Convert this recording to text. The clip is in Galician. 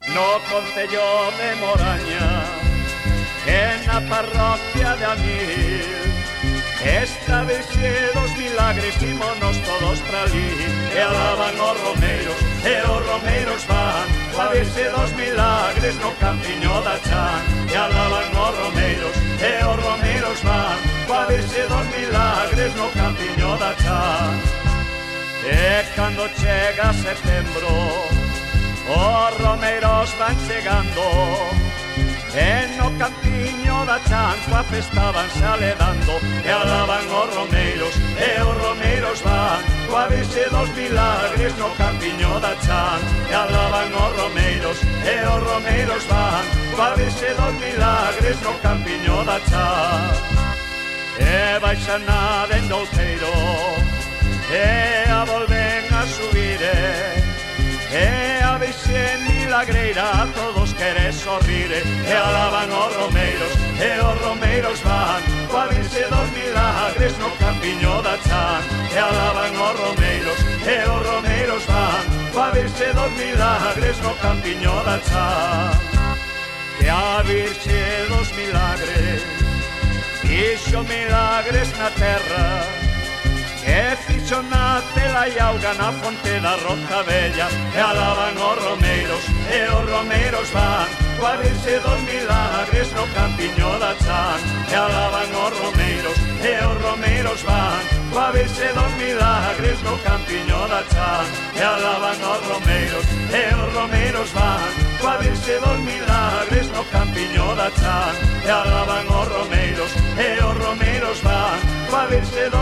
no concello de Moraña, que na parroquia de Amil esta virxe dos milagres ímonos todos pra ali, e alaban os romeiros van coa virxe dos milagres no campiño da Chan, e alaban os romeiros van coa virxe dos milagres no campiño da Chan. E cando chega setembro os romeiros van chegando, e no campiño da Chan coa festa vanse aledando, e alaban os romeiros van coa virxe dos milagres no campiño da Chan, e alaban os romeiros van coa virxe dos milagres no campiño da Chan. E baixan a dende outeiro, e a volven a subir, e a virxe milagreira a todos quere sorrir, e alaban os romeiros van coa virxe dos milagres no campiño da Chan, e alaban os romeiros van coa virxe dos milagres no campiño da Chan. Que a virxe dos milagres fixo milagres na terra, que fixo na tela e auga na fonte da Roca Bella, e alaban os romeiros van coa virxe dos milagres no campiño da Chan, e alaban os romeiros van coa virxe dos milagres no campiño da Chan, e alaban os romeiros van coa virxe dos milagres no campiño da Chan, e alaban os romeiros van coa virxe dos